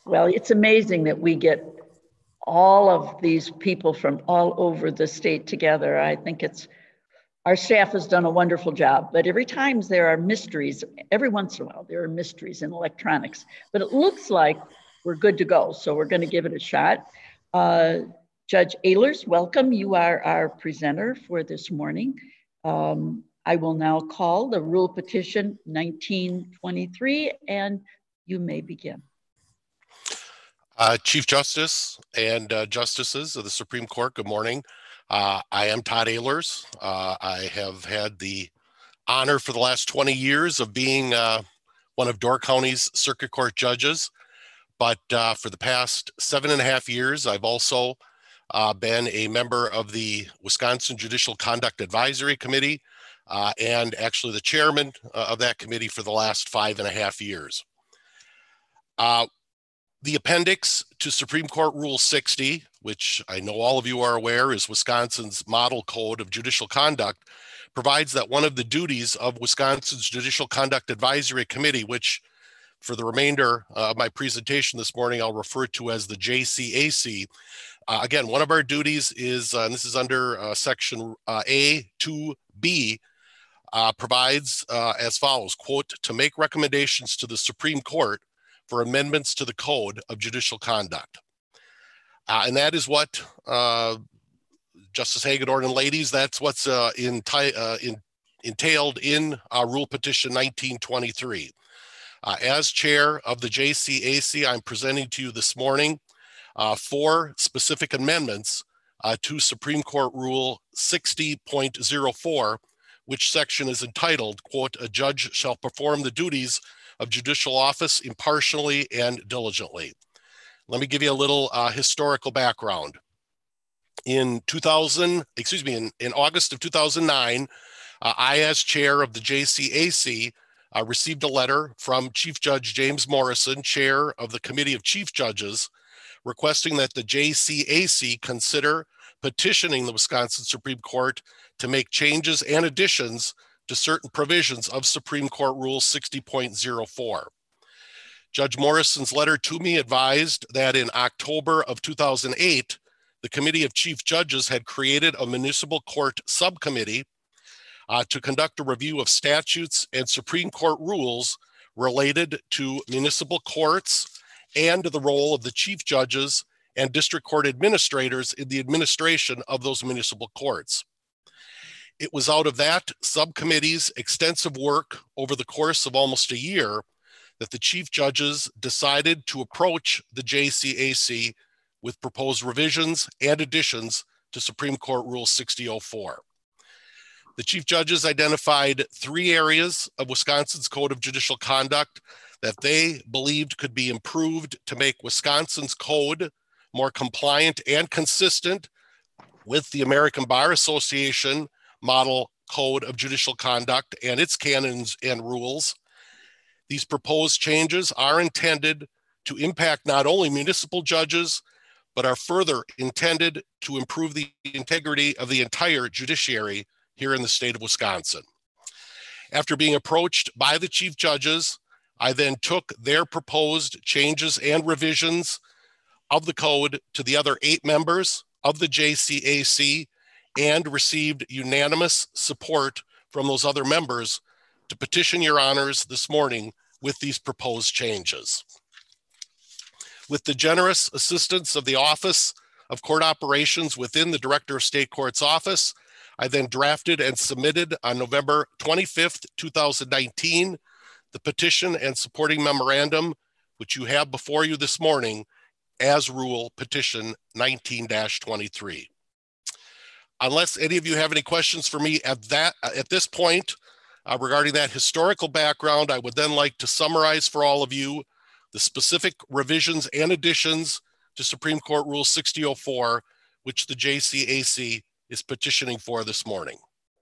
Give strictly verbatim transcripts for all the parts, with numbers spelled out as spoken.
Well, it's amazing that we get all of these people from all over the state together. I think it's, our staff has done a wonderful job, but every time there are mysteries, every once in a while, there are mysteries in electronics, but it looks like we're good to go. So we're going to give it a shot. Uh, Judge Ehlers, welcome. You are our presenter for this morning. Um, I will now call the rule petition nineteen twenty-three, and you may begin. Uh, Chief Justice and uh, Justices of the Supreme Court, good morning. Uh, I am Todd Ehlers. Uh, I have had the honor for the last twenty years of being uh, one of Door County's Circuit Court judges. But uh, for the past seven and a half years, I've also uh, been a member of the Wisconsin Judicial Conduct Advisory Committee uh, and actually the chairman uh, of that committee for the last five and a half years. Uh, The appendix to Supreme Court Rule sixty, which I know all of you are aware is Wisconsin's model code of judicial conduct, provides that one of the duties of Wisconsin's Judicial Conduct Advisory Committee, which for the remainder of my presentation this morning, I'll refer to as the J C A C. Uh, again, one of our duties is, uh, and this is under uh, section uh, A two B, uh, provides uh, as follows, quote, to make recommendations to the Supreme Court for amendments to the Code of Judicial Conduct. Uh, and that is what, uh, Justice Hagedorn and ladies, that's what's uh, in, uh, in, entailed in uh, Rule Petition nineteen twenty-three. Uh, as chair of the J C A C, I'm presenting to you this morning uh, four specific amendments uh, to Supreme Court Rule sixty point oh four, which section is entitled, quote, a judge shall perform the duties of judicial office impartially and diligently. Let me give you a little uh, historical background. In two thousand, excuse me, in, in August of two thousand nine, uh, I, as chair of the J C A C, uh, received a letter from Chief Judge James Morrison, chair of the Committee of Chief Judges, requesting that the J C A C consider petitioning the Wisconsin Supreme Court to make changes and additions to certain provisions of Supreme Court Rule sixty point oh four. Judge Morrison's letter to me advised that in October of two thousand eight, the Committee of Chief Judges had created a municipal court subcommittee uh, to conduct a review of statutes and Supreme Court rules related to municipal courts and the role of the chief judges and district court administrators in the administration of those municipal courts. It was out of that subcommittee's extensive work over the course of almost a year that the chief judges decided to approach the J C A C with proposed revisions and additions to Supreme Court Rule sixty oh four. The chief judges identified three areas of Wisconsin's Code of Judicial Conduct that they believed could be improved to make Wisconsin's code more compliant and consistent with the American Bar Association Model Code of Judicial Conduct and its canons and rules. These proposed changes are intended to impact not only municipal judges, but are further intended to improve the integrity of the entire judiciary here in the state of Wisconsin. After being approached by the chief judges, I then took their proposed changes and revisions of the code to the other eight members of the J C A C and received unanimous support from those other members to petition your honors this morning with these proposed changes. With the generous assistance of the Office of Court Operations within the Director of State Courts office, I then drafted and submitted on November twenty-fifth, two thousand nineteen, the petition and supporting memorandum, which you have before you this morning as Rule Petition nineteen dash twenty-three. Unless any of you have any questions for me at that at this point uh, regarding that historical background, I would then like to summarize for all of you the specific revisions and additions to Supreme Court Rule sixty oh four, which the J C A C is petitioning for this morning.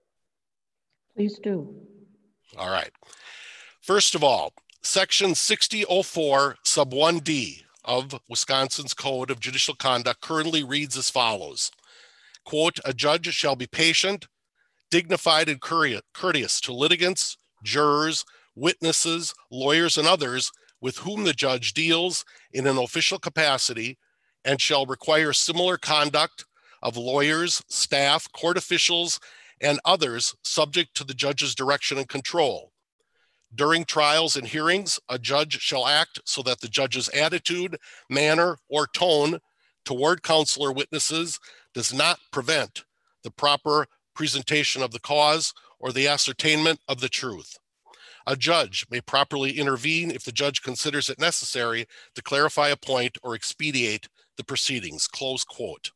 Please do. All right. First of all, Section sixty oh four sub one D of Wisconsin's Code of Judicial Conduct currently reads as follows. Quote, a judge shall be patient, dignified, and courteous to litigants, jurors, witnesses, lawyers, and others with whom the judge deals in an official capacity and shall require similar conduct of lawyers, staff, court officials, and others subject to the judge's direction and control. During trials and hearings, a judge shall act so that the judge's attitude, manner, or tone toward counsel or witnesses does not prevent the proper presentation of the cause or the ascertainment of the truth. A judge may properly intervene if the judge considers it necessary to clarify a point or expedite the proceedings, close quote.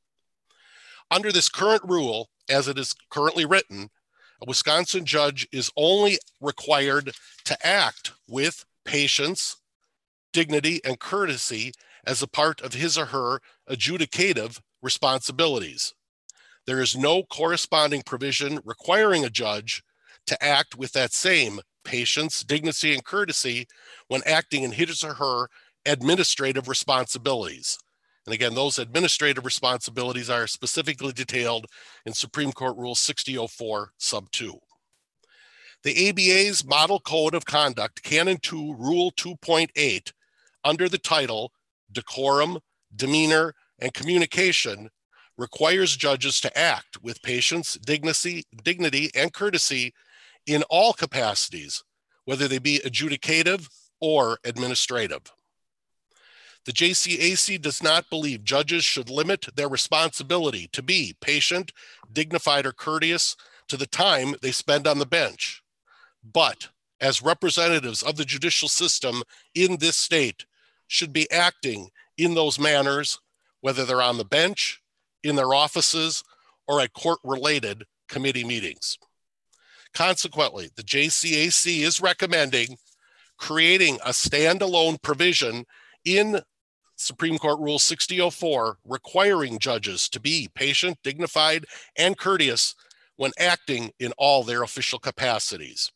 Under this current rule, as it is currently written, a Wisconsin judge is only required to act with patience, dignity, and courtesy as a part of his or her adjudicative responsibilities. There is no corresponding provision requiring a judge to act with that same patience, dignity, and courtesy when acting in his or her administrative responsibilities. And again, those administrative responsibilities are specifically detailed in Supreme Court Rule sixty oh four, sub two. The A B A's Model Code of Conduct, Canon two, Rule two point eight, under the title Decorum, Demeanor, and Communication, requires judges to act with patience, dignity, dignity, and courtesy in all capacities, whether they be adjudicative or administrative. The J C A C does not believe judges should limit their responsibility to be patient, dignified, or courteous to the time they spend on the bench, but as representatives of the judicial system in this state should be acting in those manners, whether they're on the bench, in their offices, or at court-related committee meetings. Consequently, the J C A C is recommending creating a standalone provision in Supreme Court Rule sixty oh four requiring judges to be patient, dignified, and courteous when acting in all their official capacities.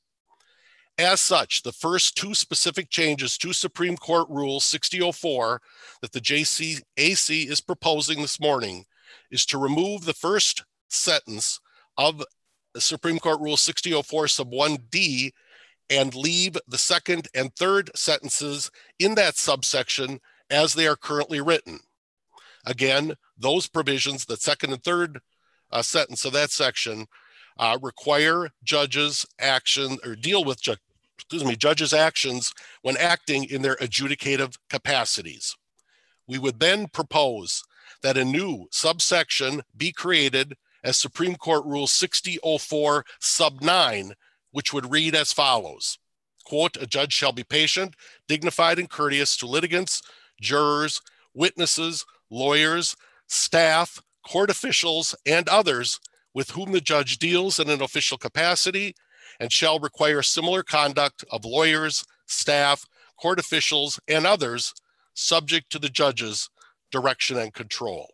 As such, the first two specific changes to Supreme Court Rule sixty oh four that the J C A C is proposing this morning is to remove the first sentence of the Supreme Court Rule sixty oh four sub one D and leave the second and third sentences in that subsection as they are currently written. Again, those provisions, the second and third uh, sentence of that section, uh, require judges' action or deal with ju excuse me, judges' actions when acting in their adjudicative capacities. We would then propose that a new subsection be created as Supreme Court Rule sixty oh four sub nine, which would read as follows. Quote, a judge shall be patient, dignified, and courteous to litigants, jurors, witnesses, lawyers, staff, court officials, and others with whom the judge deals in an official capacity, and shall require similar conduct of lawyers, staff, court officials, and others subject to the judge's direction and control.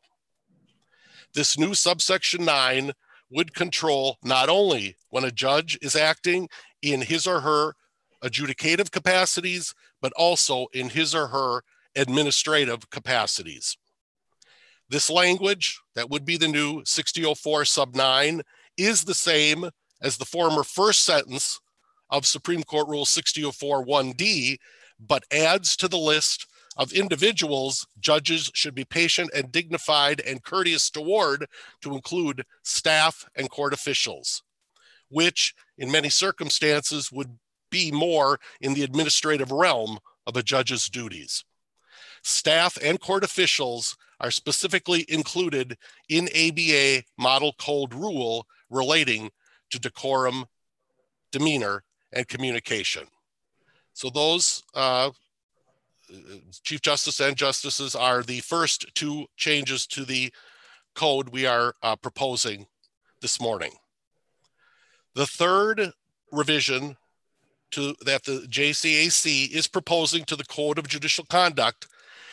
This new subsection nine would control not only when a judge is acting in his or her adjudicative capacities, but also in his or her administrative capacities. This language, that would be the new sixty oh four sub nine, is the same as the former first sentence of Supreme Court Rule sixty oh four one D, but adds to the list of individuals judges should be patient and dignified and courteous toward to include staff and court officials, which in many circumstances would be more in the administrative realm of a judge's duties. Staff and court officials are specifically included in A B A Model Code Rule relating to decorum, demeanor, and communication. So those, uh, Chief Justice and Justices, are the first two changes to the code we are uh, proposing this morning. The third revision to, that the J C A C is proposing to the Code of Judicial Conduct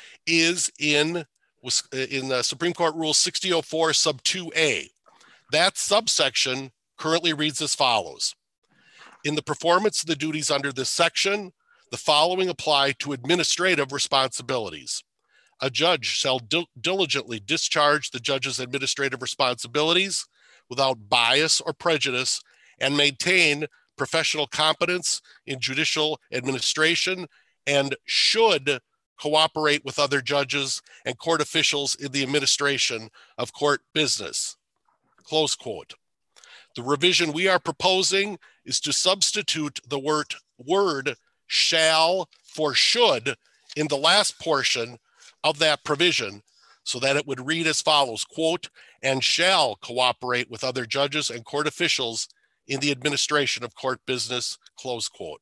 is in, in the Supreme Court Rule sixty oh four sub two A. That subsection currently reads as follows. In the performance of the duties under this section, the following apply to administrative responsibilities. A judge shall dil diligently discharge the judge's administrative responsibilities without bias or prejudice and maintain professional competence in judicial administration and should cooperate with other judges and court officials in the administration of court business, close quote. The revision we are proposing is to substitute the word, word shall for should in the last portion of that provision so that it would read as follows, quote, and shall cooperate with other judges and court officials in the administration of court business, close quote.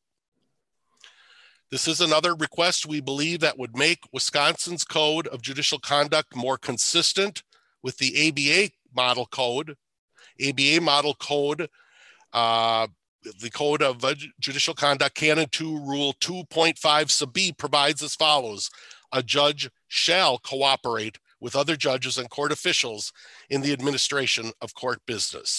This is another request we believe that would make Wisconsin's Code of Judicial Conduct more consistent with the A B A model code. A B A model code, uh, the Code of uh, Judicial Conduct, Canon two, Rule two point five sub B provides as follows: a judge shall cooperate with other judges and court officials in the administration of court business.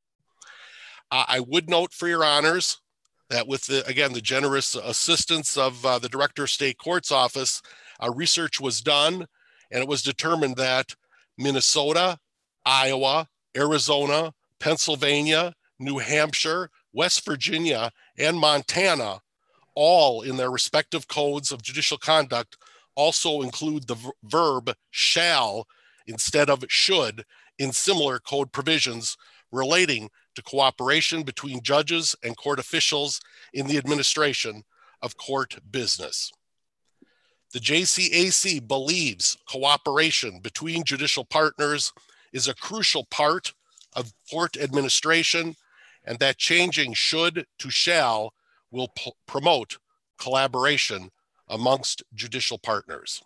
Uh, I would note for your honors that with the, again, the generous assistance of uh, the Director of State Courts Office, uh, research was done, and it was determined that Minnesota, Iowa, Arizona, Pennsylvania, New Hampshire, West Virginia, and Montana, all in their respective codes of judicial conduct, also include the v- verb shall instead of should in similar code provisions relating to cooperation between judges and court officials in the administration of court business. The J C A C believes cooperation between judicial partners is a crucial part of court administration, and that changing should to shall will p- promote collaboration amongst judicial partners.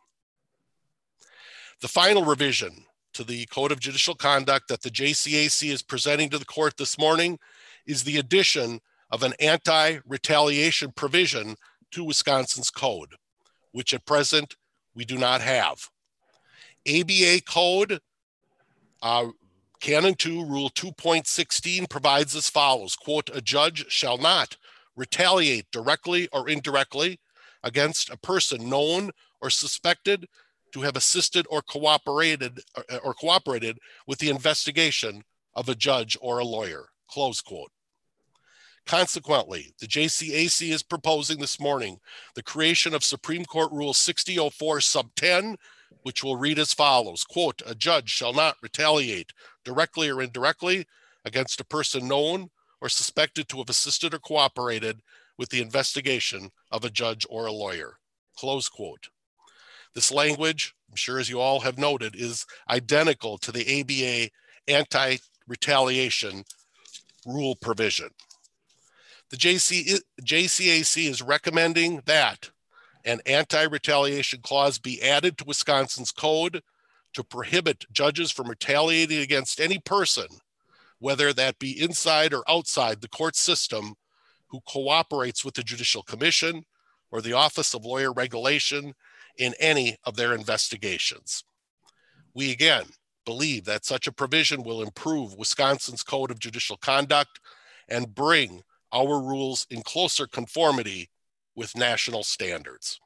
The final revision to the Code of Judicial Conduct that the J C A C is presenting to the court this morning is the addition of an anti-retaliation provision to Wisconsin's code, which at present we do not have. A B A Code, uh, Canon two, Rule two point sixteen provides as follows, quote, a judge shall not retaliate directly or indirectly against a person known or suspected to have assisted or cooperated or, or cooperated with the investigation of a judge or a lawyer, close quote. Consequently, the J C A C is proposing this morning the creation of Supreme Court Rule sixty oh four sub ten, which will read as follows, quote, a judge shall not retaliate directly or indirectly against a person known or suspected to have assisted or cooperated with the investigation of a judge or a lawyer, close quote. This language, I'm sure as you all have noted, is identical to the A B A anti-retaliation rule provision. The J C, J C A C is recommending that an anti-retaliation clause be added to Wisconsin's code to prohibit judges from retaliating against any person, whether that be inside or outside the court system, who cooperates with the Judicial Commission or the Office of Lawyer Regulation in any of their investigations. We again believe that such a provision will improve Wisconsin's Code of Judicial Conduct and bring our rules in closer conformity with national standards.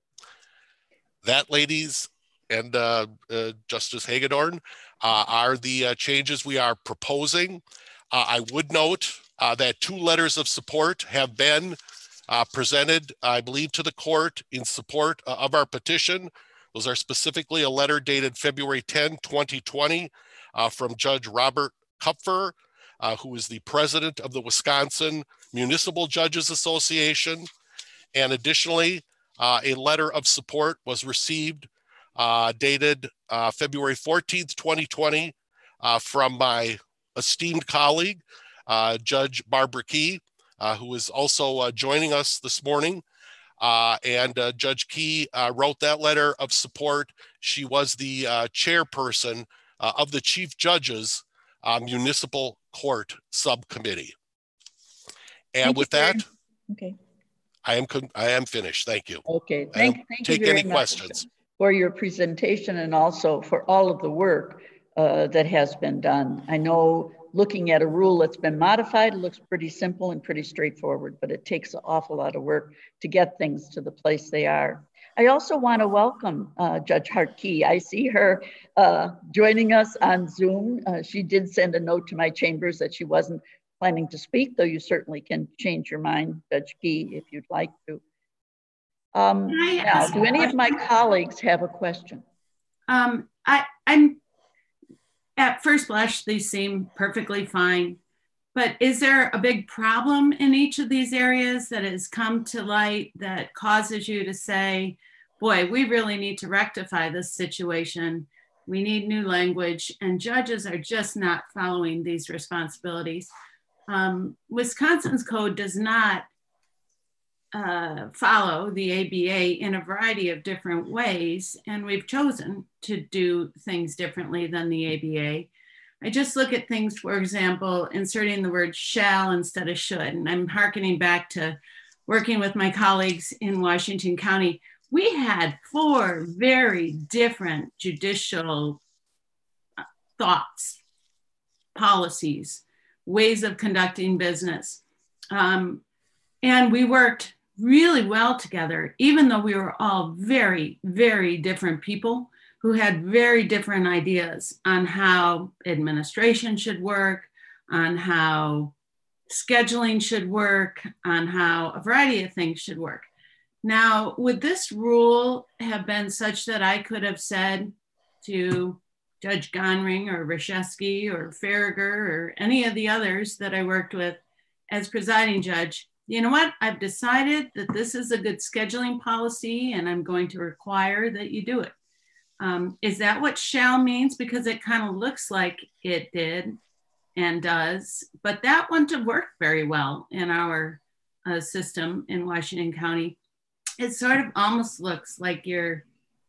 That, ladies and uh, uh, Justice Hagedorn, uh, are the uh, changes we are proposing. Uh, I would note uh, that two letters of support have been Uh, presented, I believe, to the court in support uh, of our petition. Those are specifically a letter dated February tenth, twenty twenty uh, from Judge Robert Kupfer, uh, who is the president of the Wisconsin Municipal Judges Association. And additionally, uh, a letter of support was received uh, dated uh, February fourteenth, twenty twenty uh, from my esteemed colleague, uh, Judge Barbara Key, Uh, who is also uh, joining us this morning. Uh, and uh, Judge Key uh, wrote that letter of support. She was the uh, chairperson uh, of the Chief Judge's uh, Municipal Court Subcommittee. And Thank with you that, very, okay. I am I am finished. Thank you. Okay, thank, thank take you very any much questions for your presentation and also for all of the work uh, that has been done. I know looking at a rule that's been modified, it looks pretty simple and pretty straightforward, but it takes an awful lot of work to get things to the place they are. I also want to welcome uh, Judge Hart-Key. I see her uh, joining us on Zoom. Uh, she did send a note to my chambers that she wasn't planning to speak, though you certainly can change your mind, Judge Key, if you'd like to. Um, Can I now, ask do a any of my question? colleagues have a question? Um, I, I'm at first blush, these seem perfectly fine, but is there a big problem in each of these areas that has come to light that causes you to say, boy, we really need to rectify this situation. We need new language, and judges are just not following these responsibilities. Um, Wisconsin's code does not uh, follow the A B A in a variety of different ways, and we've chosen to do things differently than the A B A. I just look at things, for example, inserting the word shall instead of should, and I'm hearkening back to working with my colleagues in Washington County. We had four very different judicial thoughts, policies, ways of conducting business. Um, and we worked really well together, even though we were all very, very different people who had very different ideas on how administration should work, on how scheduling should work, on how a variety of things should work. Now, would this rule have been such that I could have said to Judge Gonring or Reshevsky or Farragher or any of the others that I worked with as presiding judge, you know what, I've decided that this is a good scheduling policy and I'm going to require that you do it. Um, is that what shall means? Because it kind of looks like it did and does, but that wouldn't have worked very well in our uh, system in Washington County. It sort of almost looks like you're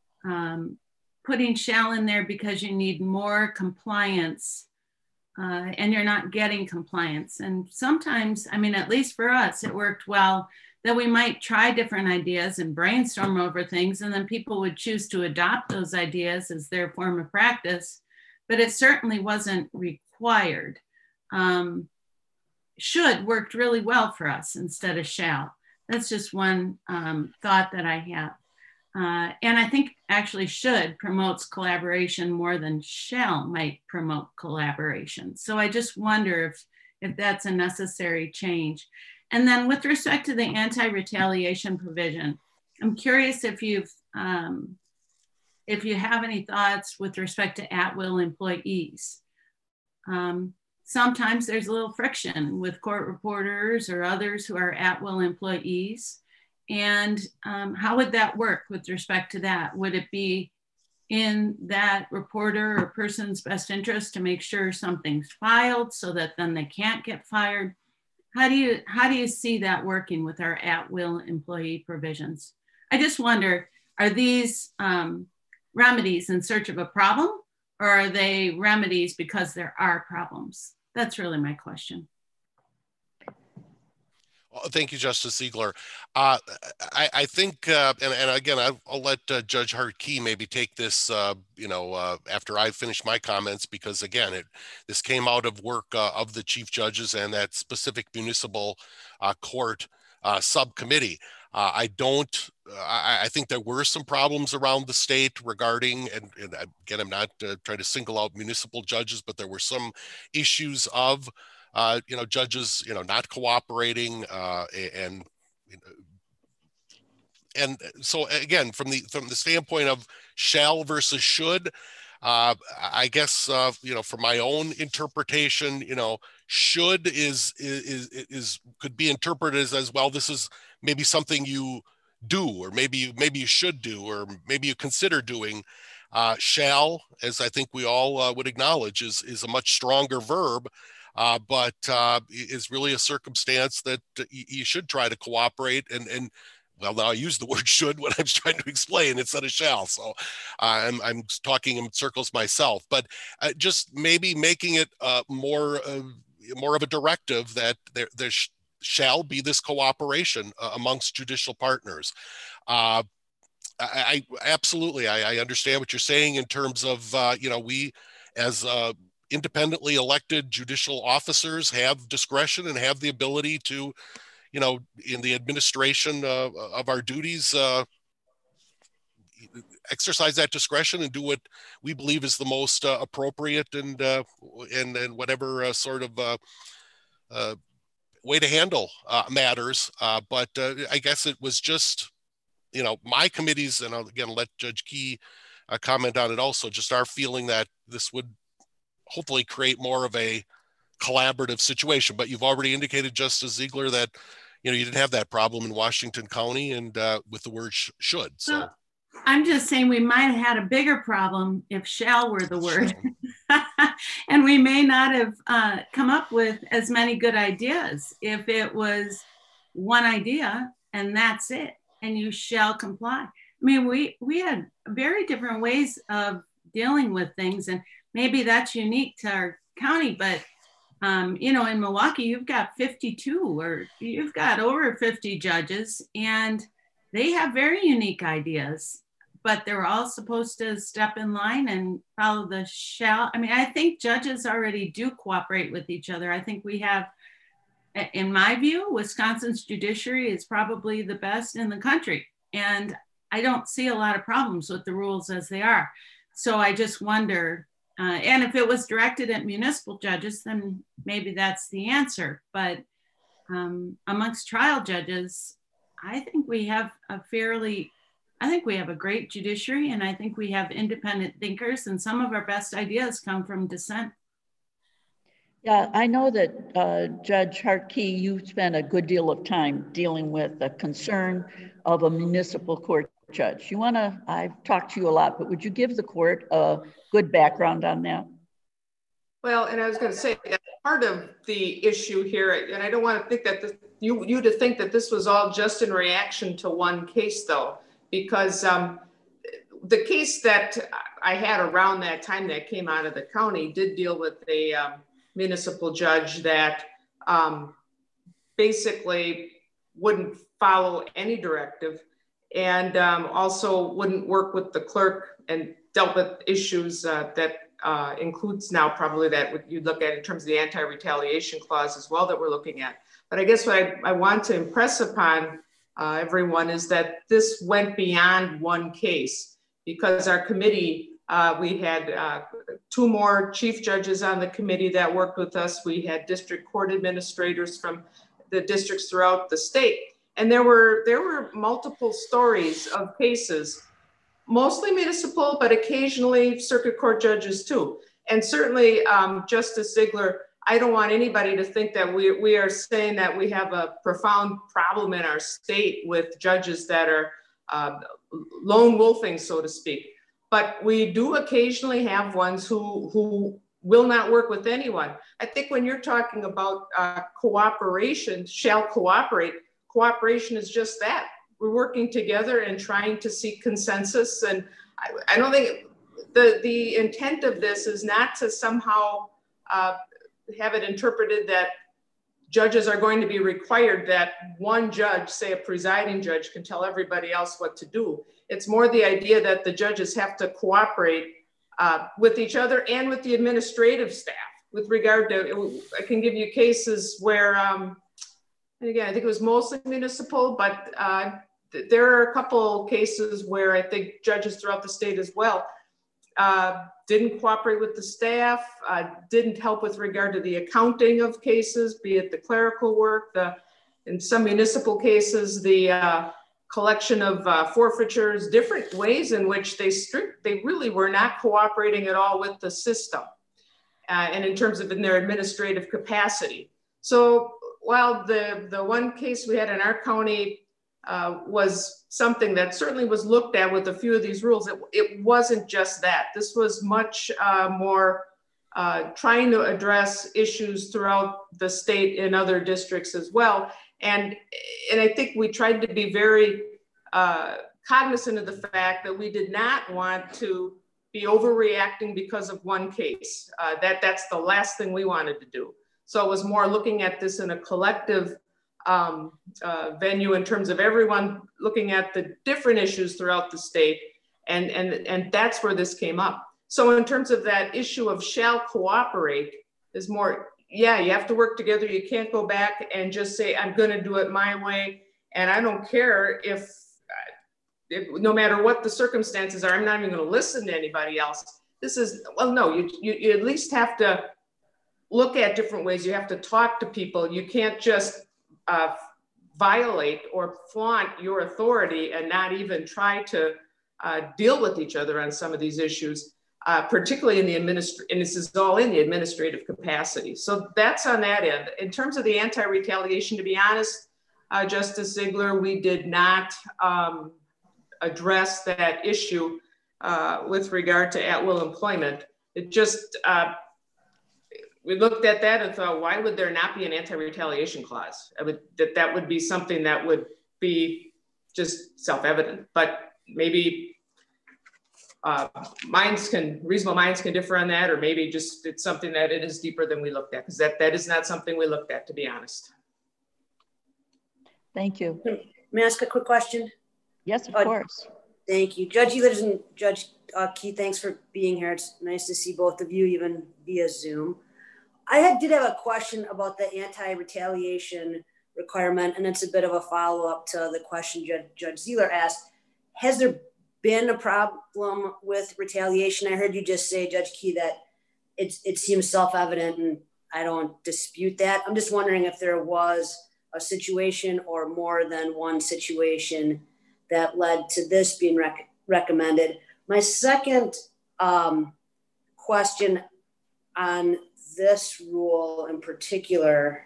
um, putting shall in there because you need more compliance uh, and you're not getting compliance. And sometimes, I mean, at least for us, it worked well that we might try different ideas and brainstorm over things, and then people would choose to adopt those ideas as their form of practice, but it certainly wasn't required. Um, should worked really well for us instead of shall. That's just one um, thought that I have. Uh, and I think actually should promotes collaboration more than shall might promote collaboration. So I just wonder if, if that's a necessary change. And then with respect to the anti-retaliation provision, I'm curious if you've, um, if you have any thoughts with respect to at-will employees. Um, sometimes there's a little friction with court reporters or others who are at-will employees. And um, how would that work with respect to that? Would it be in that reporter or person's best interest to make sure something's filed so that then they can't get fired? How do you, how do you see that working with our at-will employee provisions? I just wonder, are these um, remedies in search of a problem, or are they remedies because there are problems? That's really my question. Thank you, Justice Ziegler. Uh, I, I think, uh, and, and again, I'll, I'll let uh, Judge Hart-Key maybe take this, uh, you know, uh, after I finish my comments, because again, it this came out of work uh, of the chief judges and that specific municipal uh, court uh, subcommittee. Uh, I don't, I, I think there were some problems around the state regarding, and, and again, I'm not uh, trying to single out municipal judges, but there were some issues of Uh, you know, judges, you know, not cooperating, uh, and and so again, from the from the standpoint of shall versus should, uh, I guess uh, you know, from my own interpretation, you know, should is is is could be interpreted as, as well. This is maybe something you do, or maybe you maybe you should do, or maybe you consider doing. Uh, shall, as I think we all uh, would acknowledge, is is a much stronger verb. Uh, but uh, is really a circumstance that you should try to cooperate. And, and well, now I use the word should when I'm trying to explain instead of shall. So uh, I'm, I'm talking in circles myself, but uh, just maybe making it uh, more, uh, more of a directive that there, there sh shall be this cooperation uh, amongst judicial partners. Uh, I, I absolutely, I, I understand what you're saying in terms of, uh, you know, we as uh, independently elected judicial officers have discretion and have the ability to, you know, in the administration uh, of our duties, uh, exercise that discretion and do what we believe is the most uh, appropriate and, uh, and, and whatever uh, sort of uh, uh, way to handle uh, matters. Uh, but uh, I guess it was just you know, my committees, and I'll again let Judge Key uh, comment on it also, just our feeling that this would hopefully create more of a collaborative situation. But you've already indicated, Justice Ziegler, that, you know, you didn't have that problem in Washington County, and uh, with the word sh should. So well, I'm just saying we might have had a bigger problem if shall were the word. And we may not have uh, come up with as many good ideas if it was one idea and that's it, and you shall comply. I mean, we, we had very different ways of dealing with things, and maybe that's unique to our county, but um, you know, in Milwaukee, you've got fifty-two, or you've got over fifty judges, and they have very unique ideas, but they're all supposed to step in line and follow the shall. I mean, I think judges already do cooperate with each other. I think we have, in my view, Wisconsin's judiciary is probably the best in the country. And I don't see a lot of problems with the rules as they are. So I just wonder, uh, and if it was directed at municipal judges, then maybe that's the answer. But um, amongst trial judges, I think we have a fairly, I think we have a great judiciary, and I think we have independent thinkers, and some of our best ideas come from dissent. Yeah, I know that uh, Judge Hartke, you spent a good deal of time dealing with the concern of a municipal court judge. You wanna, I've talked to you a lot, but would you give the court a good background on that? Well, and I was gonna say that part of the issue here, and I don't wanna think that this, you, you to think that this was all just in reaction to one case though, because um, the case that I had around that time that came out of the county did deal with a um, municipal judge that um, basically wouldn't follow any directive, and um, also wouldn't work with the clerk, and dealt with issues uh, that uh, includes now probably that you'd look at in terms of the anti-retaliation clause as well that we're looking at. But I guess what I, I want to impress upon uh, everyone is that this went beyond one case, because our committee, Uh, we had uh, two more chief judges on the committee that worked with us. We had district court administrators from the districts throughout the state. And there were, there were multiple stories of cases, mostly municipal, but occasionally circuit court judges too. And certainly um, Justice Ziegler, I don't want anybody to think that we, we are saying that we have a profound problem in our state with judges that are uh, lone wolfing, so to speak. But we do occasionally have ones who, who will not work with anyone. I think when you're talking about uh, cooperation, shall cooperate, cooperation is just that. We're working together and trying to seek consensus. And I, I don't think the, the intent of this is not to somehow uh, have it interpreted that judges are going to be required that one judge, say a presiding judge, can tell everybody else what to do. It's more the idea that the judges have to cooperate uh, with each other and with the administrative staff with regard to, I can give you cases where, um, and again, I think it was mostly municipal, but uh, th there are a couple cases where I think judges throughout the state as well uh, didn't cooperate with the staff, uh, didn't help with regard to the accounting of cases, be it the clerical work, the, in some municipal cases, the uh, collection of uh, forfeitures, different ways in which they strict, they really were not cooperating at all with the system, uh, and in terms of in their administrative capacity. So while the, the one case we had in our county uh, was something that certainly was looked at with a few of these rules, it, it wasn't just that. This was much uh, more uh, trying to address issues throughout the state in other districts as well. And, and I think we tried to be very uh, cognizant of the fact that we did not want to be overreacting because of one case. Uh, that, that's the last thing we wanted to do. So it was more looking at this in a collective um, uh, venue in terms of everyone looking at the different issues throughout the state. And, and, and that's where this came up. So in terms of that issue of shall cooperate is more, yeah, you have to work together. You can't go back and just say, I'm going to do it my way. And I don't care if, if no matter what the circumstances are, I'm not even going to listen to anybody else. This is, well, no, you, you, you at least have to look at different ways. You have to talk to people. You can't just uh, violate or flaunt your authority and not even try to uh, deal with each other on some of these issues, uh, particularly in the administrative, and this is all in the administrative capacity. So that's on that end. In terms of the anti-retaliation, to be honest, uh, Justice Ziegler, we did not um, address that issue uh, with regard to at-will employment. It just, uh, we looked at that and thought, why would there not be an anti-retaliation clause? I would, that that would be something that would be just self-evident, but maybe uh, minds can, reasonable minds can differ on that, or maybe just it's something that it is deeper than we looked at, because that, that is not something we looked at, to be honest. Thank you. May I ask a quick question? Yes, of uh, course. Thank you. Judge Ehlers and Judge uh, Key, thanks for being here. It's nice to see both of you, even via Zoom. I had, did have a question about the anti-retaliation requirement, and it's a bit of a follow-up to the question Judge, Judge Ziegler asked. Has there been a problem with retaliation? I heard you just say, Judge Key, that it's, it seems self-evident, and I don't dispute that. I'm just wondering if there was a situation or more than one situation that led to this being rec recommended. My second um, question on this rule in particular,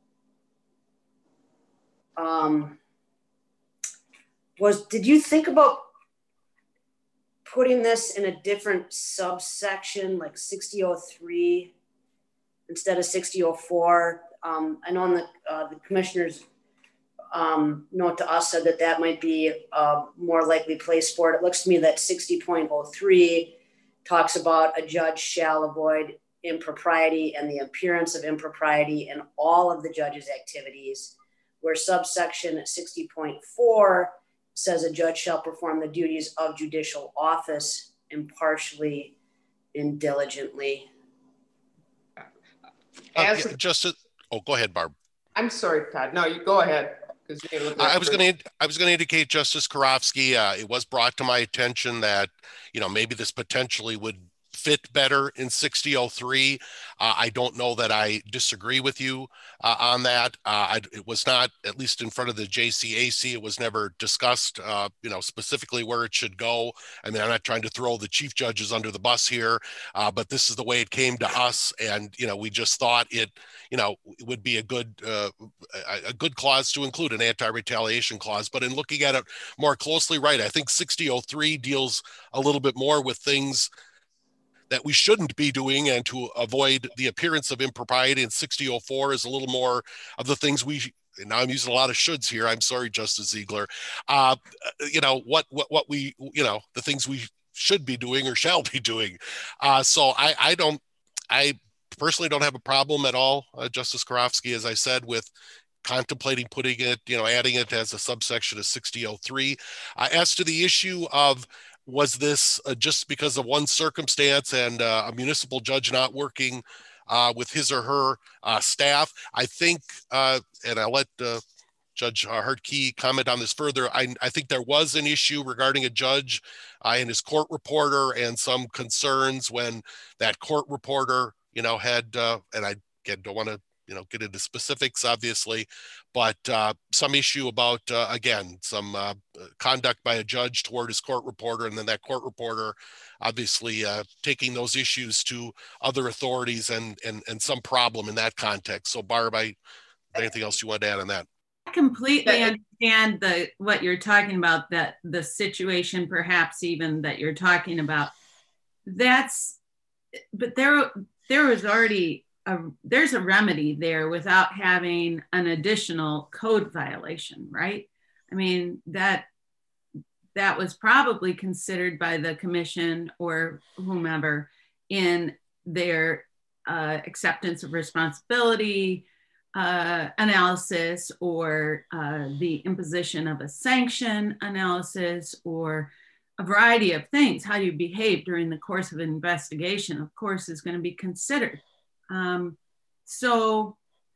um, was, did you think about putting this in a different subsection, like sixty oh three instead of sixty oh four? Um, I know in the, uh, the commissioner's um, note to us said that that might be a more likely place for it. It looks to me that sixty point oh three talks about a judge shall avoid impropriety and the appearance of impropriety in all of the judge's activities, where subsection sixty point four says a judge shall perform the duties of judicial office impartially and diligently. As uh, just a, oh, go ahead, Barb. I'm sorry, Todd. No, you go ahead. I was going to I was going to indicate, Justice Karofsky, uh, it was brought to my attention that, you know, maybe this potentially would fit better in sixty oh three. Uh, I don't know that I disagree with you uh, on that. Uh, I, it was not, at least in front of the J C A C, it was never discussed, uh, you know, specifically where it should go. I mean, I'm not trying to throw the chief judges under the bus here, uh, but this is the way it came to us. And, you know, we just thought it, you know, it would be a good, uh, a, a good clause to include, an anti-retaliation clause. But in looking at it more closely, right, I think sixty oh three deals a little bit more with things that we shouldn't be doing and to avoid the appearance of impropriety. And sixty oh four is a little more of the things we, and now I'm using a lot of shoulds here. I'm sorry, Justice Ziegler. Uh, you know, what, what, what we, you know, the things we should be doing or shall be doing. Uh, so I, I don't, I personally don't have a problem at all, uh, Justice Karofsky, as I said, with contemplating putting it, you know, adding it as a subsection of sixty oh three. Uh, as to the issue of, was this uh, just because of one circumstance and uh, a municipal judge not working uh, with his or her uh, staff? I think, uh, and I'll let uh, Judge Hardkey comment on this further. I, I think there was an issue regarding a judge uh, and his court reporter, and some concerns when that court reporter, you know, had, uh, and I again, don't want to, you know, get into specifics, obviously, but uh, some issue about, uh, again, some uh, conduct by a judge toward his court reporter, and then that court reporter obviously uh, taking those issues to other authorities, and, and, and some problem in that context. So Barb, I, anything else you want to add on that? I completely understand the what you're talking about, that the situation perhaps even that you're talking about. That's, but there, there was already A, there's a remedy there without having an additional code violation, right? I mean, that that was probably considered by the commission or whomever in their uh, acceptance of responsibility uh, analysis, or uh, the imposition of a sanction analysis, or a variety of things. How you behave during the course of an investigation, of course, is going to be considered. Um, so,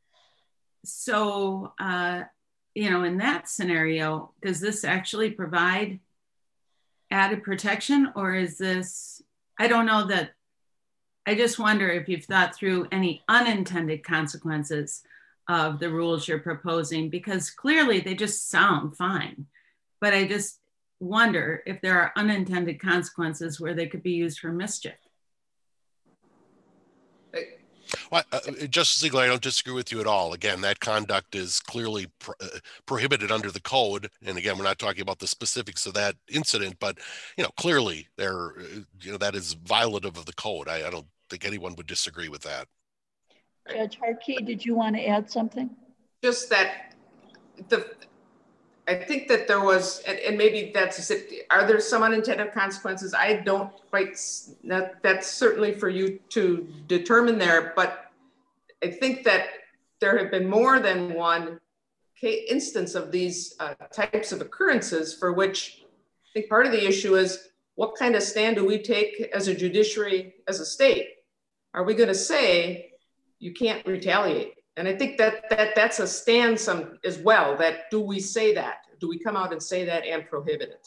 so, uh, you know, in that scenario, does this actually provide added protection, or is this, I don't know that, I just wonder if you've thought through any unintended consequences of the rules you're proposing, because clearly they just sound fine. But I just wonder if there are unintended consequences where they could be used for mischief. Well, uh, Justice Ziegler, I don't disagree with you at all. Again, that conduct is clearly pro uh, prohibited under the code. And again, we're not talking about the specifics of that incident, but you know, clearly there, you know, that is violative of the code. I, I don't think anyone would disagree with that. Judge Harkey, did you want to add something? Just that the, I think that there was, and, and maybe that's, are there some unintended consequences? I don't quite, that, that's certainly for you to determine there, but I think that there have been more than one instance of these uh, types of occurrences for which I think part of the issue is what kind of stand do we take as a judiciary, as a state? Are we going to say you can't retaliate? And I think that, that that's a stand some as well, that do we say that? Do we come out and say that and prohibit it?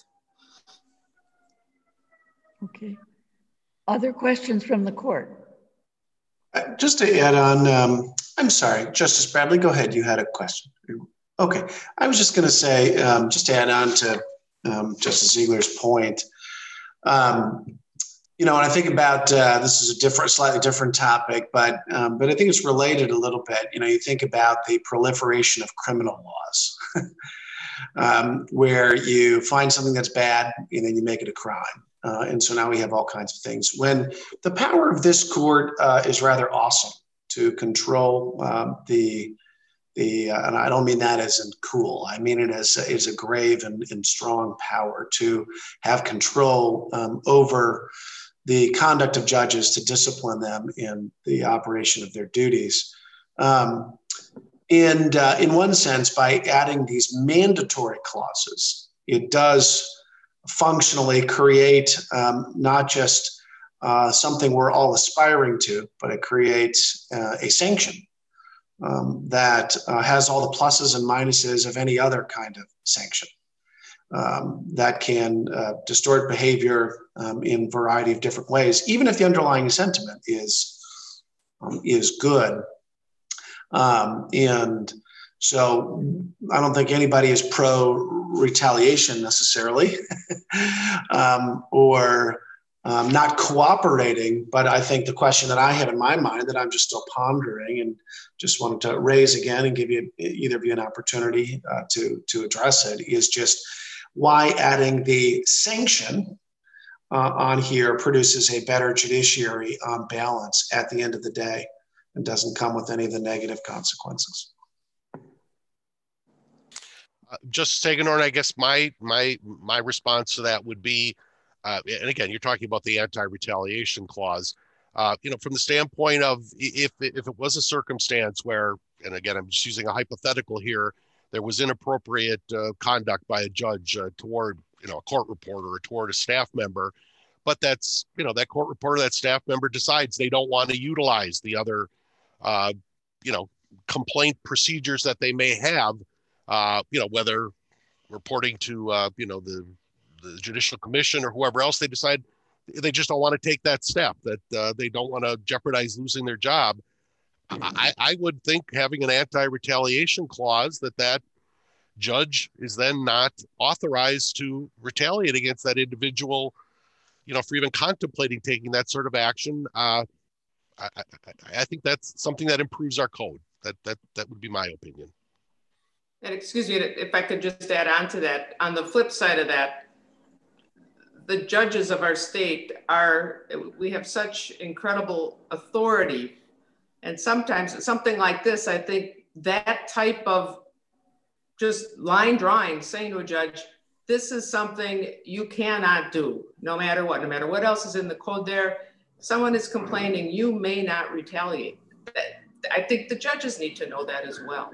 Okay. Other questions from the court? Uh, just to add on, um, I'm sorry, Justice Bradley, go ahead. You had a question. Okay. I was just going to say, um, just to add on to um, Justice Ziegler's point, um, you know, when I think about, uh, this is a different, slightly different topic, but, um, but I think it's related a little bit. You know, you think about the proliferation of criminal laws, um, where you find something that's bad and then you make it a crime. Uh, and so now we have all kinds of things. When the power of this court uh, is rather awesome to control um, the, the uh, and I don't mean that as in cool, I mean it as, as a grave and, and strong power to have control um, over the conduct of judges, to discipline them in the operation of their duties. Um, and uh, in one sense, by adding these mandatory clauses, it does functionally create um, not just uh, something we're all aspiring to, but it creates uh, a sanction um, that uh, has all the pluses and minuses of any other kind of sanction. Um, that can uh, distort behavior um, in a variety of different ways, even if the underlying sentiment is, um, is good. Um, and so I don't think anybody is pro-retaliation necessarily, um, or um, not cooperating, but I think the question that I have in my mind that I'm just still pondering and just wanted to raise again and give you either of you an opportunity uh, to, to address it is just why adding the sanction uh, on here produces a better judiciary on balance at the end of the day and doesn't come with any of the negative consequences. Uh, Justice Hagedorn, I guess my my my response to that would be, uh, and again, you're talking about the anti-retaliation clause. Uh, you know, from the standpoint of if if it was a circumstance where, and again, I'm just using a hypothetical here, there was inappropriate uh, conduct by a judge uh, toward, you know, a court reporter or toward a staff member, but that's, you know, that court reporter, that staff member decides they don't want to utilize the other, uh, you know, complaint procedures that they may have, uh, you know, whether reporting to, uh, you know, the, the Judicial Commission or whoever else, they decide they just don't want to take that step, that uh, they don't want to jeopardize losing their job. I, I would think having an anti-retaliation clause that that judge is then not authorized to retaliate against that individual, you know, for even contemplating taking that sort of action. Uh, I, I, I think that's something that improves our code. That that that would be my opinion. And excuse me, if I could just add on to that, on the flip side of that, the judges of our state are, we have such incredible authority. And sometimes something like this, I think that type of just line drawing, saying to a judge, this is something you cannot do, no matter what, no matter what else is in the code there. Someone is complaining, you may not retaliate. I think the judges need to know that as well.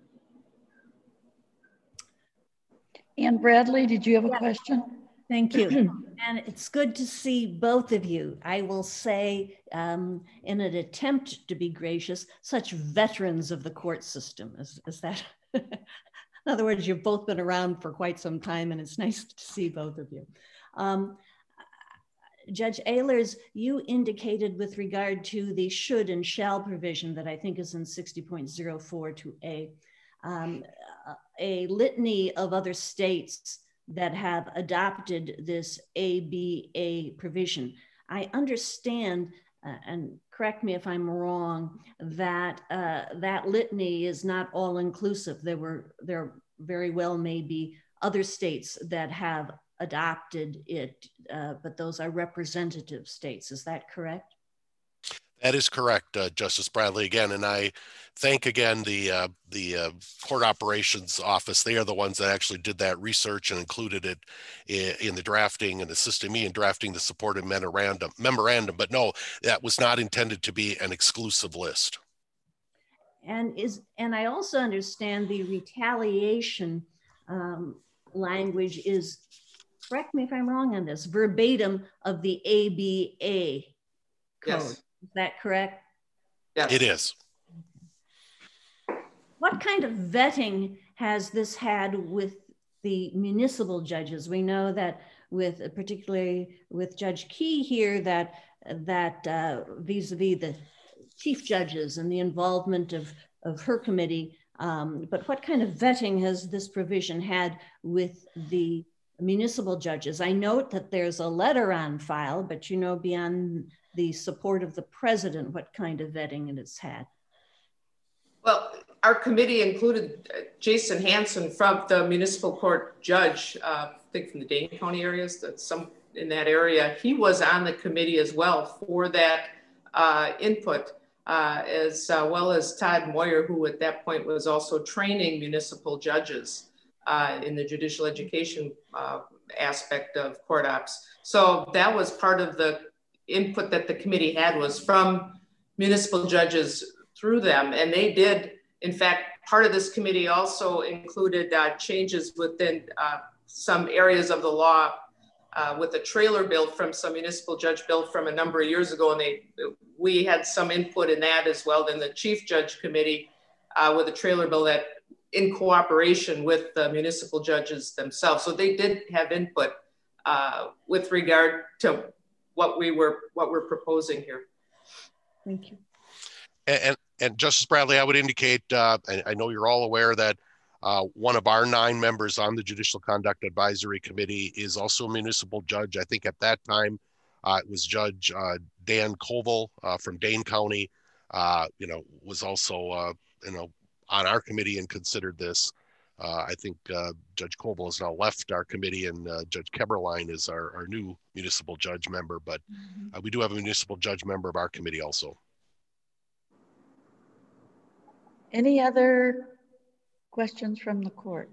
Ann Bradley, did you have a yeah. question? Thank you. And it's good to see both of you. I will say, um, in an attempt to be gracious, such veterans of the court system. Is, is that? In other words, you've both been around for quite some time, and it's nice to see both of you. Um, Judge Ehlers, you indicated with regard to the should and shall provision that I think is in sixty point oh four to A, um, a litany of other states that have adopted this A B A provision. I understand, uh, and correct me if I'm wrong, that uh, that litany is not all inclusive. There were, there very well may be other states that have adopted it, uh, but those are representative states. Is that correct? That is correct, uh, Justice Bradley, again, and I thank again the uh, the uh, Court Operations Office. They are the ones that actually did that research and included it in, in the drafting and assisted me in drafting the supported memorandum. Memorandum, but no, that was not intended to be an exclusive list. And is and I also understand the retaliation um, language is, correct me if I'm wrong on this, verbatim of the A B A code. Yes. Is that correct? Yes. It is. What kind of vetting has this had with the municipal judges? We know that with, particularly with Judge Key here, that that uh, vis-a-vis the chief judges and the involvement of, of her committee, um, but what kind of vetting has this provision had with the municipal judges? I note that there's a letter on file, but you know, beyond the support of the president, what kind of vetting it has had? Well, our committee included Jason Hanson from the municipal court judge, uh, I think from the Dane County areas, that some in that area. He was on the committee as well for that uh, input, uh, as uh, well as Todd Moyer, who at that point was also training municipal judges uh, in the judicial education uh, aspect of court ops. So that was part of the input that the committee had, was from municipal judges through them. And they did, in fact, part of this committee also included uh, changes within uh, some areas of the law uh, with a trailer bill from some municipal judge bill from a number of years ago. And they, we had some input in that as well. Then the chief judge committee uh, with a trailer bill that in cooperation with the municipal judges themselves. So they did have input uh, with regard to what we were, what we're proposing here. Thank you. And, and, and Justice Bradley, I would indicate, uh, I, I know you're all aware that uh, one of our nine members on the Judicial Conduct Advisory Committee is also a municipal judge. I think at that time uh, it was Judge uh, Dan Koval uh, from Dane County, uh, you know, was also, uh, you know, on our committee and considered this. Uh, I think uh, Judge Koval has now left our committee, and uh, Judge Keberline is our, our new municipal judge member, but mm-hmm. uh, we do have a municipal judge member of our committee also. Any other questions from the court?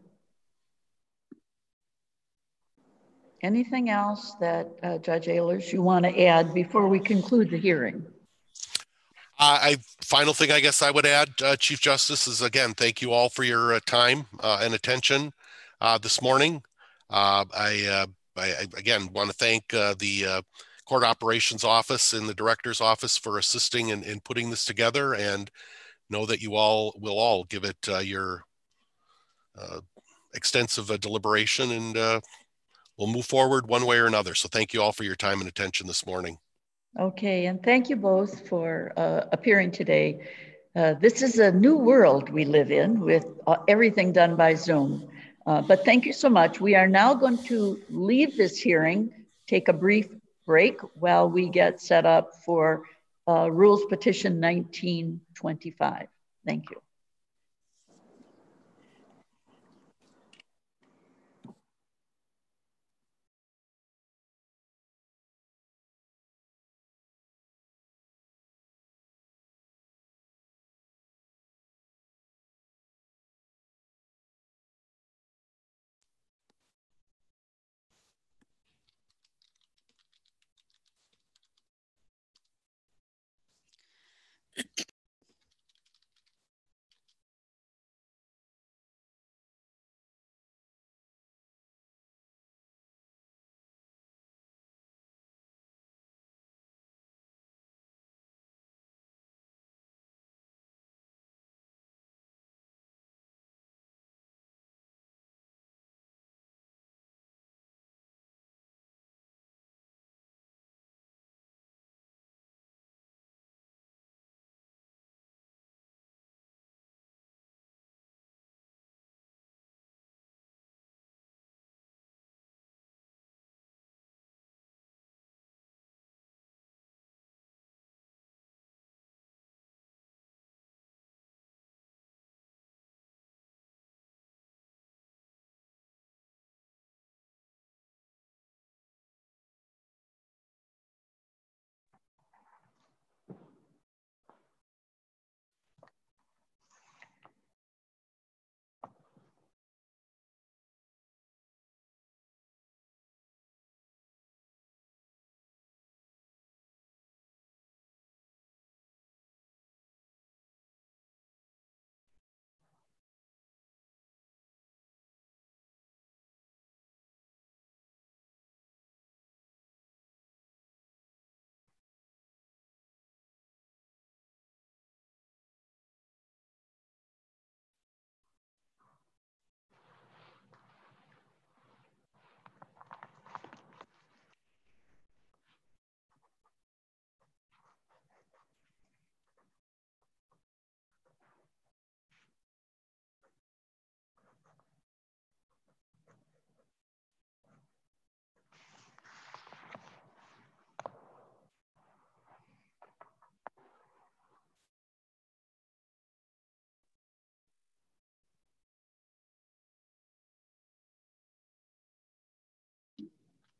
Anything else that uh, Judge Ehlers you want to add before we conclude the hearing? Uh, I final thing I guess I would add, uh, Chief Justice, is again, thank you all for your uh, time uh, and attention uh, this morning. Uh, I, uh, I, I again want to thank uh, the uh, Court Operations Office and the Director's Office for assisting in, in putting this together, and know that you all will all give it uh, your uh, extensive uh, deliberation, and uh, we'll move forward one way or another. So thank you all for your time and attention this morning. Okay, and thank you both for uh, appearing today. Uh, this is a new world we live in with uh, everything done by Zoom. Uh, but thank you so much. We are now going to leave this hearing, take a brief break while we get set up for uh, Rules Petition nineteen twenty-five. Thank you.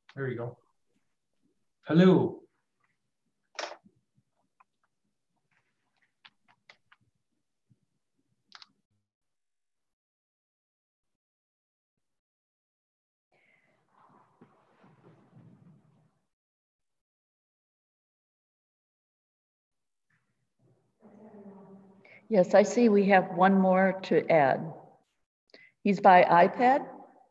There you go. Hello. Yes, I see we have one more to add. He's by iPad?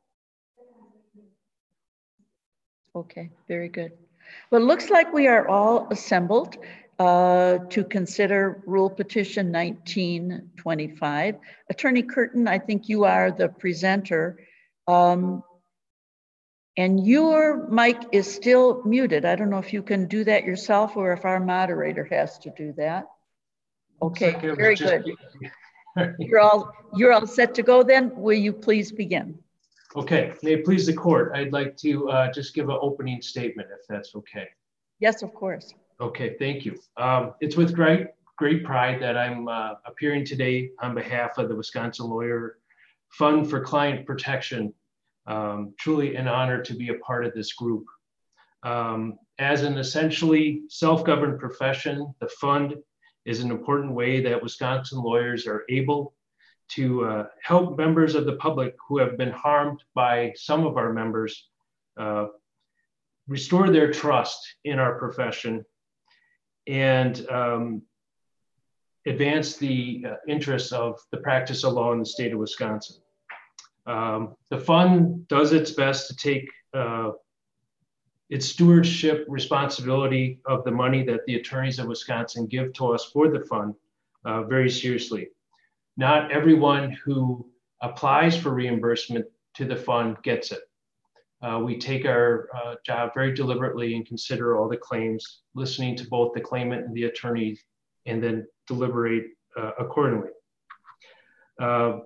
Okay, very good. Well, it looks like we are all assembled uh, to consider Rule Petition nineteen twenty-five. Attorney Curtin, I think you are the presenter. Um, and your mic is still muted. I don't know if you can do that yourself or if our moderator has to do that. Okay, like very good. You're all, you're all set to go then. Will you please begin? Okay, may it please the court, I'd like to uh, just give an opening statement if that's okay. Yes, of course. Okay, thank you. Um, it's with great, great pride that I'm uh, appearing today on behalf of the Wisconsin Lawyer Fund for Client Protection. Um, truly an honor to be a part of this group. Um, as an essentially self-governed profession, the fund is an important way that Wisconsin lawyers are able to uh, help members of the public who have been harmed by some of our members uh, restore their trust in our profession and um, advance the uh, interests of the practice of law in the state of Wisconsin. Um, the fund does its best to take uh, its stewardship responsibility of the money that the attorneys of Wisconsin give to us for the fund uh, very seriously. Not everyone who applies for reimbursement to the fund gets it. Uh, we take our uh, job very deliberately and consider all the claims, listening to both the claimant and the attorney, and then deliberate uh, accordingly. Uh,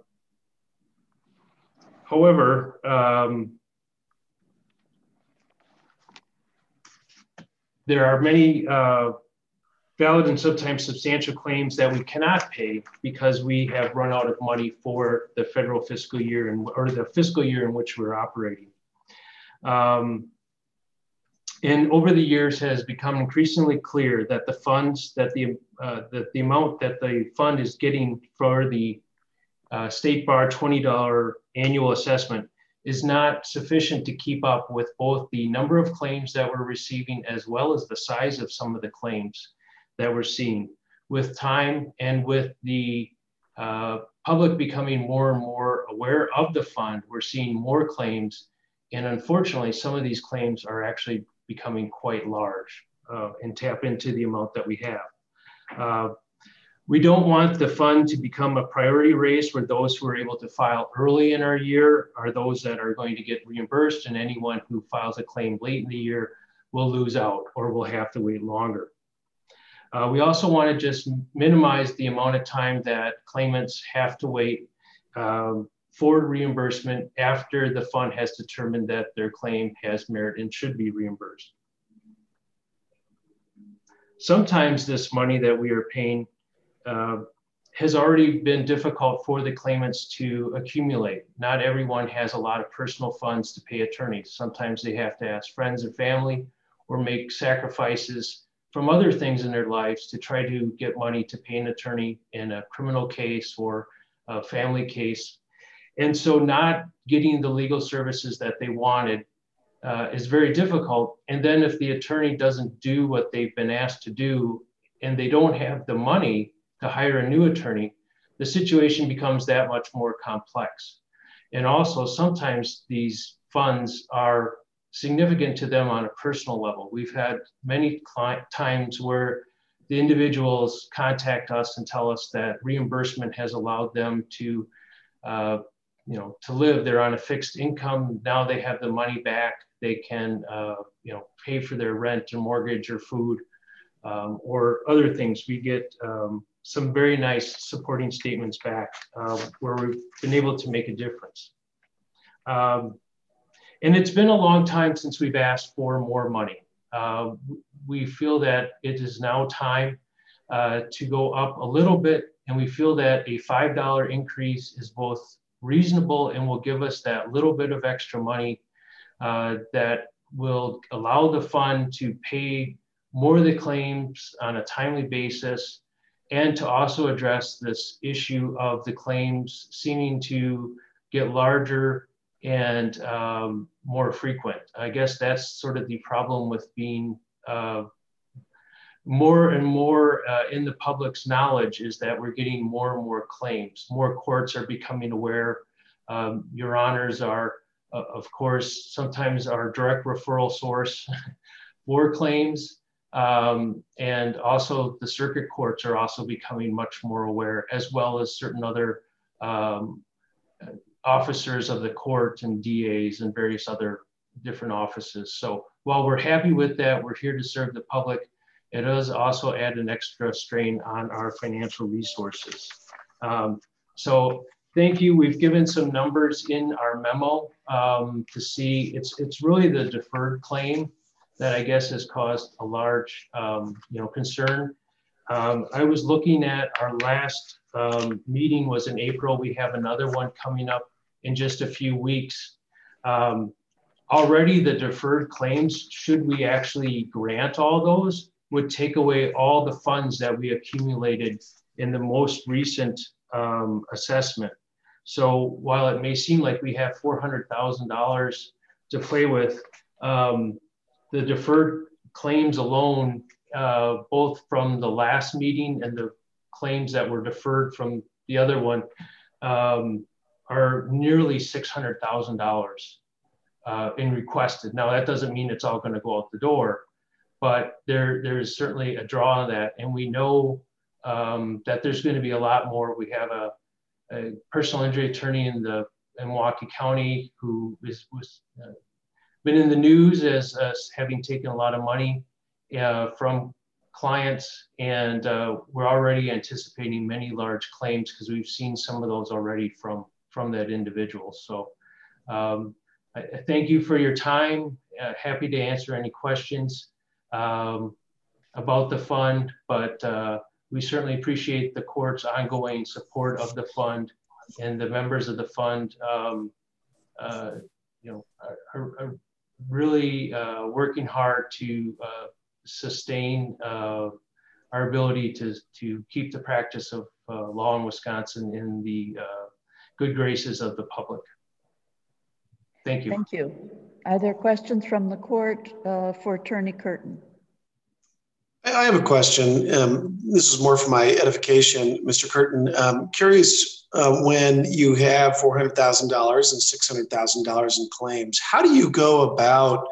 however, um, there are many uh, valid and sometimes substantial claims that we cannot pay because we have run out of money for the federal fiscal year and or the fiscal year in which we're operating. Um, and over the years has become increasingly clear that the funds that the uh, that the amount that the fund is getting for the uh, State Bar twenty dollar annual assessment is not sufficient to keep up with both the number of claims that we're receiving as well as the size of some of the claims that we're seeing. With time and with the uh, public becoming more and more aware of the fund, we're seeing more claims. And unfortunately, some of these claims are actually becoming quite large uh, and tap into the amount that we have. Uh, We don't want the fund to become a priority race where those who are able to file early in our year are those that are going to get reimbursed, and anyone who files a claim late in the year will lose out or will have to wait longer. Uh, we also want to just minimize the amount of time that claimants have to wait um, for reimbursement after the fund has determined that their claim has merit and should be reimbursed. Sometimes this money that we are paying Uh, has already been difficult for the claimants to accumulate. Not everyone has a lot of personal funds to pay attorneys. Sometimes they have to ask friends and family or make sacrifices from other things in their lives to try to get money to pay an attorney in a criminal case or a family case. And so not getting the legal services that they wanted uh, is very difficult. And then if the attorney doesn't do what they've been asked to do and they don't have the money to hire a new attorney, the situation becomes that much more complex. And also sometimes these funds are significant to them on a personal level. We've had many times where the individuals contact us and tell us that reimbursement has allowed them to, uh, you know, to live. They're on a fixed income. Now they have the money back. They can, uh, you know, pay for their rent or mortgage or food um, or other things. We get um, some very nice supporting statements back uh, where we've been able to make a difference. Um, and it's been a long time since we've asked for more money. Uh, we feel that it is now time uh, to go up a little bit, and we feel that a five dollar increase is both reasonable and will give us that little bit of extra money uh, that will allow the fund to pay more of the claims on a timely basis, and to also address this issue of the claims seeming to get larger and um, more frequent. I guess that's sort of the problem with being uh, more and more uh, in the public's knowledge, is that we're getting more and more claims. More courts are becoming aware. Um, your honors are, uh, of course, sometimes our direct referral source for claims. Um, and also the circuit courts are also becoming much more aware, as well as certain other um, officers of the court and D As and various other different offices. So while we're happy with that, we're here to serve the public, it does also add an extra strain on our financial resources. Um, so thank you. We've given some numbers in our memo um, to see, it's, it's really the deferred claim that I guess has caused a large um, you know, concern. Um, I was looking at our last um, meeting was in April. We have another one coming up in just a few weeks. Um, already the deferred claims, should we actually grant all those, would take away all the funds that we accumulated in the most recent um, assessment. So while it may seem like we have four hundred thousand dollars to play with, um, the deferred claims alone, uh, both from the last meeting and the claims that were deferred from the other one, um, are nearly six hundred thousand dollars uh, in requested. Now, that doesn't mean it's all going to go out the door, but there, there is certainly a draw on that. And we know um, that there's going to be a lot more. We have a, a personal injury attorney in the in Milwaukee County who is, was uh, been in the news as uh, having taken a lot of money uh, from clients, and uh, we're already anticipating many large claims because we've seen some of those already from, from that individual. So um, I, I thank you for your time. Uh, happy to answer any questions um, about the fund, but uh, we certainly appreciate the court's ongoing support of the fund, and the members of the fund um, uh, you know, are, are really uh, working hard to uh, sustain uh, our ability to, to keep the practice of uh, law in Wisconsin in the uh, good graces of the public. Thank you. Thank you. Are there questions from the court uh, for Attorney Curtin? I have a question. Um, this is more for my edification, Mister Curtin. Um, curious, uh, when you have four hundred thousand dollars and six hundred thousand dollars in claims, how do you go about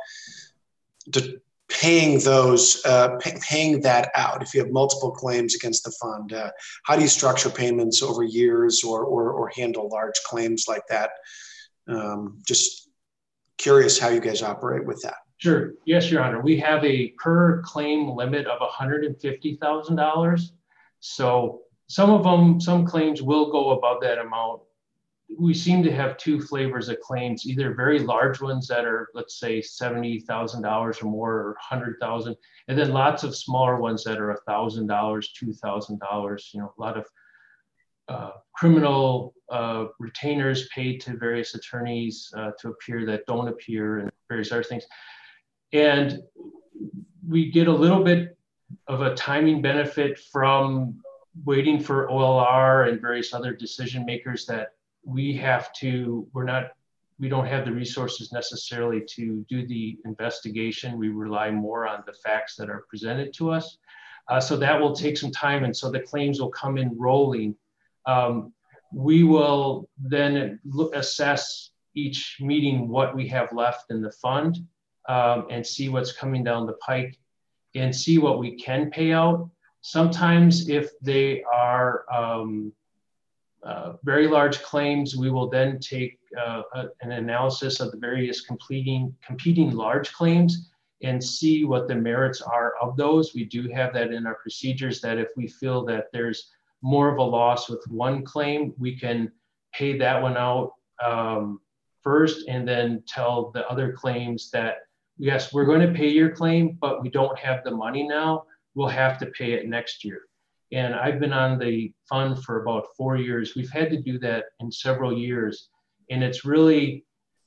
paying those, uh, pay, paying that out? If you have multiple claims against the fund, uh, how do you structure payments over years, or, or, or handle large claims like that? Um, just curious how you guys operate with that. Sure. Yes, Your Honor. We have a per claim limit of one hundred fifty thousand dollars. So some of them, some claims will go above that amount. We seem to have two flavors of claims, either very large ones that are, let's say, seventy thousand dollars or more, or one hundred thousand dollars, and then lots of smaller ones that are one thousand dollars, two thousand dollars, you know, a lot of uh, criminal uh, retainers paid to various attorneys uh, to appear that don't appear, and various other things. And we get a little bit of a timing benefit from waiting for O L R and various other decision makers that we have to, we're not, we don't have the resources necessarily to do the investigation. We rely more on the facts that are presented to us. Uh, so that will take some time. And so the claims will come in rolling. Um, we will then look, assess each meeting what we have left in the fund. Um, and see what's coming down the pike and see what we can pay out. Sometimes if they are um, uh, very large claims, we will then take uh, a, an analysis of the various completing, competing large claims and see what the merits are of those. We do have that in our procedures, that if we feel that there's more of a loss with one claim, we can pay that one out um, first and then tell the other claims that, yes, we're going to pay your claim, but we don't have the money now. We'll have to pay it next year. And I've been on the fund for about four years. We've had to do that in several years. And it's really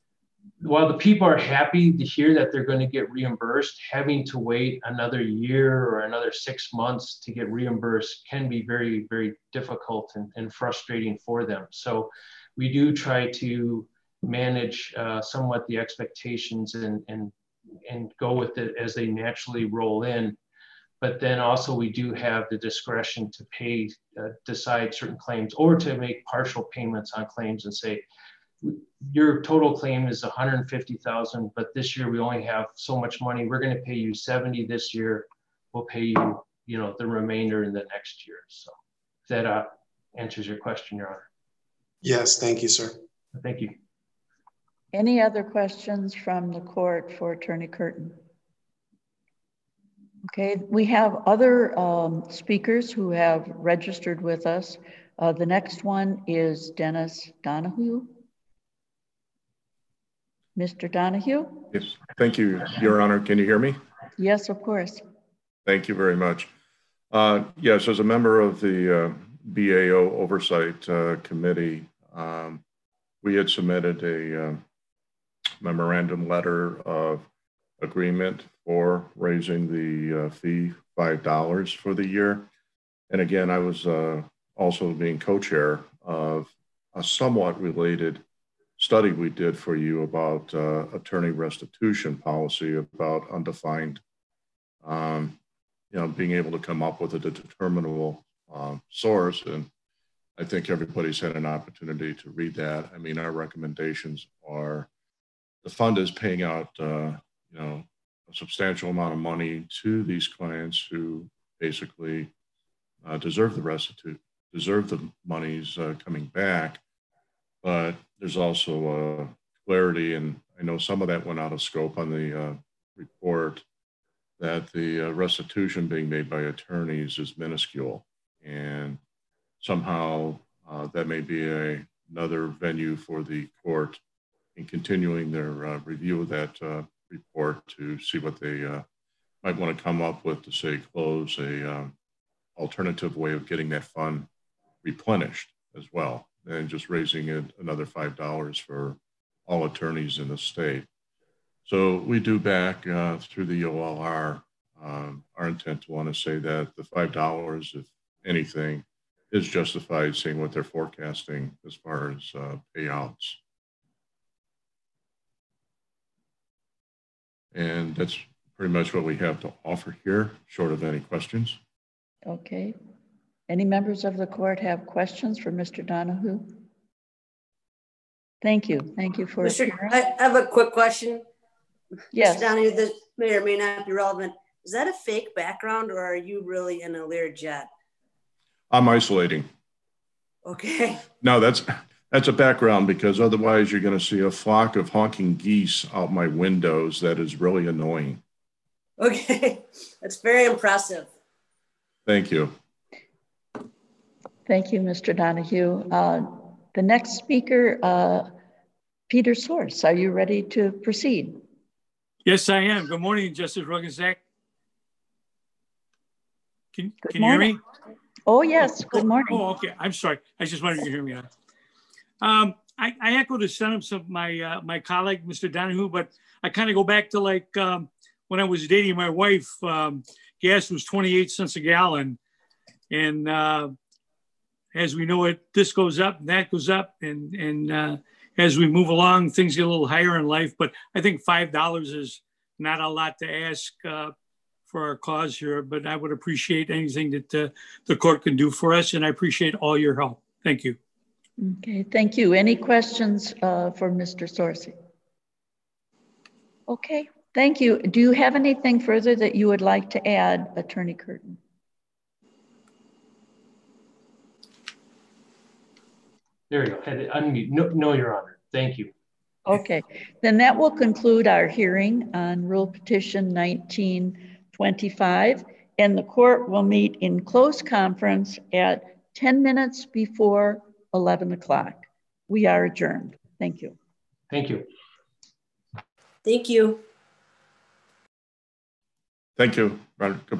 while the people are happy to hear that they're going to get reimbursed, having to wait another year or another six months to get reimbursed can be very, very difficult and, and frustrating for them. So we do try to manage uh, somewhat the expectations and, and, and go with it as they naturally roll in. But then also we do have the discretion to pay, uh, decide certain claims or to make partial payments on claims and say, your total claim is one hundred fifty thousand, but this year we only have so much money. We're going to pay you seventy this year. We'll pay you, you know, the remainder in the next year. So if that uh, answers your question, Your Honor. Yes, thank you, sir. Thank you. Any other questions from the court for Attorney Curtin? Okay, we have other um, speakers who have registered with us. Uh, the next one is Dennis Donahue. Mister Donahue? Yes, thank you, Your Honor. Can you hear me? Yes, of course. Thank you very much. Uh, yes, as a member of the uh, B A O Oversight uh, Committee, um, we had submitted a uh, memorandum letter of agreement for raising the uh, fee five dollars for the year. And again, I was uh, also being co-chair of a somewhat related study we did for you about uh, attorney restitution policy, about undefined, um, you know, being able to come up with a determinable uh, source. And I think everybody's had an opportunity to read that. I mean, our recommendations are the fund is paying out, uh, you know, a substantial amount of money to these clients who basically uh, deserve the restitute, deserve the monies uh, coming back. But there's also uh, clarity, and I know some of that went out of scope on the uh, report, that the uh, restitution being made by attorneys is minuscule. And somehow uh, that may be a, another venue for the court in continuing their uh, review of that uh, report to see what they uh, might want to come up with to say close a um, alternative way of getting that fund replenished as well, and just raising it another five dollars for all attorneys in the state. So we do back uh, through the O L R, um, our intent to want to say that the five dollars, if anything, is justified, seeing what they're forecasting as far as uh, payouts. And that's pretty much what we have to offer here, short of any questions. Okay. Any members of the court have questions for Mister Donahue? Thank you. Thank you for Mister sharing. I have a quick question. Yes. Mister Donahue, this may or may not be relevant. Is that a fake background, or are you really in a Learjet? I'm isolating. Okay. No, that's that's a background, because otherwise you're going to see a flock of honking geese out my windows. That is really annoying. Okay, that's very impressive. Thank you. Thank you, Mister Donahue. Uh, the next speaker, uh, Peter Source, are you ready to proceed? Yes, I am. Good morning, Justice Ruggensack. Can, Good can you hear me? Oh, yes. Oh, Good morning. Oh, okay. I'm sorry. I just wanted you to hear me. Um, I, I echo the sentiments of my uh, my colleague, Mister Donahue, but I kind of go back to like um, when I was dating my wife. Um, gas was twenty-eight cents a gallon, and uh, as we know it, this goes up, and that goes up, and and uh, as we move along, things get a little higher in life. But I think five dollars is not a lot to ask uh, for our cause here. But I would appreciate anything that uh, the court can do for us, and I appreciate all your help. Thank you. Okay, thank you. Any questions uh, for Mister Sorcy? Okay, thank you. Do you have anything further that you would like to add, Attorney Curtin? There you go. Had to unmute. No, no, Your Honor. Thank you. Okay, then that will conclude our hearing on Rule Petition nineteen twenty-five, and the court will meet in closed conference at ten minutes before eleven o'clock. We are adjourned. Thank you. Thank you. Thank you. Thank you. Goodbye.